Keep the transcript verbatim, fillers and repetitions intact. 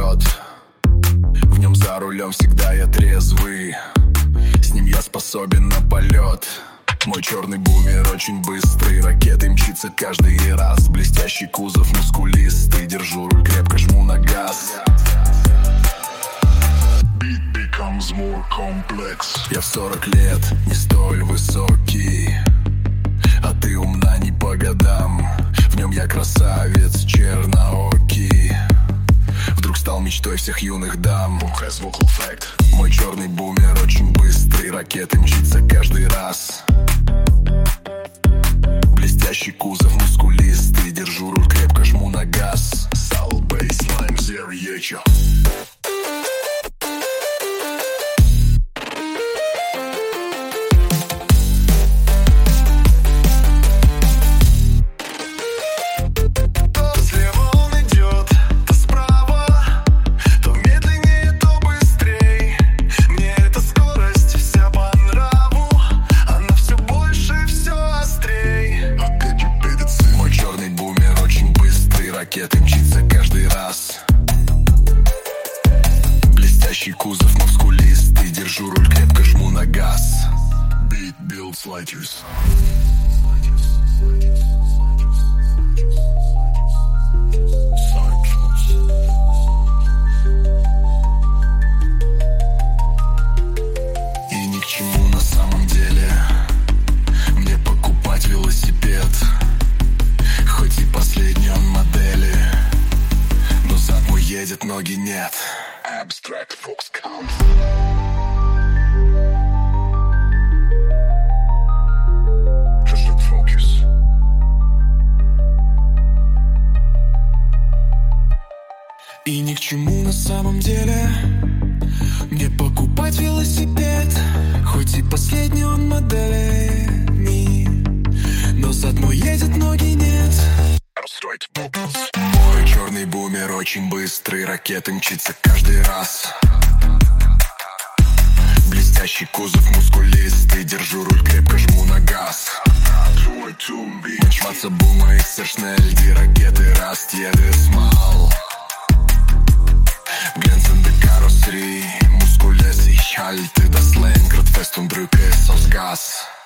полет. В нем за рулем всегда я трезвый. С ним я способен на полет. Мой черный бумер очень быстрый, ракетой мчится каждый раз. Блестящий кузов мускулистый, держу руль, крепко жму на газ. Beat becomes more complex. Я в сорок лет не столь высокий, а ты умна не по годам. В нем я красавец черноокий, вдруг стал мечтой всех юных дам. Мой черный бумер очень быстрый, ракетой мчится каждый раз. Блестящий кузов мускулистый, держу руль, крепко жму на газ. Soul baseline zero ечо. Ракеты мчится каждый раз. Блестящий кузов мускулистый, держу руль, крепко жму на газ. Beat builds lighters. И ни к чему на самом деле мне покупать велосипед, хоть и последний он модели, но зад мой едет, ноги нет. Abstract Fox Count. Just focus. И ни к чему на самом деле мне покупать велосипед, хоть и последний он модели, но зад мой едет, ноги нет. Мой черный бумер очень быстрый, ракеты мчится каждый раз. Блестящий кузов мускулистый, держу руль, крепко жму на газ. Мчаться бума и сэршнель, die ракеты rast jedes Mal. Glänzende Karosserie, muskulös, ich halte das Lenkrad fest und drücke es aufs Gas.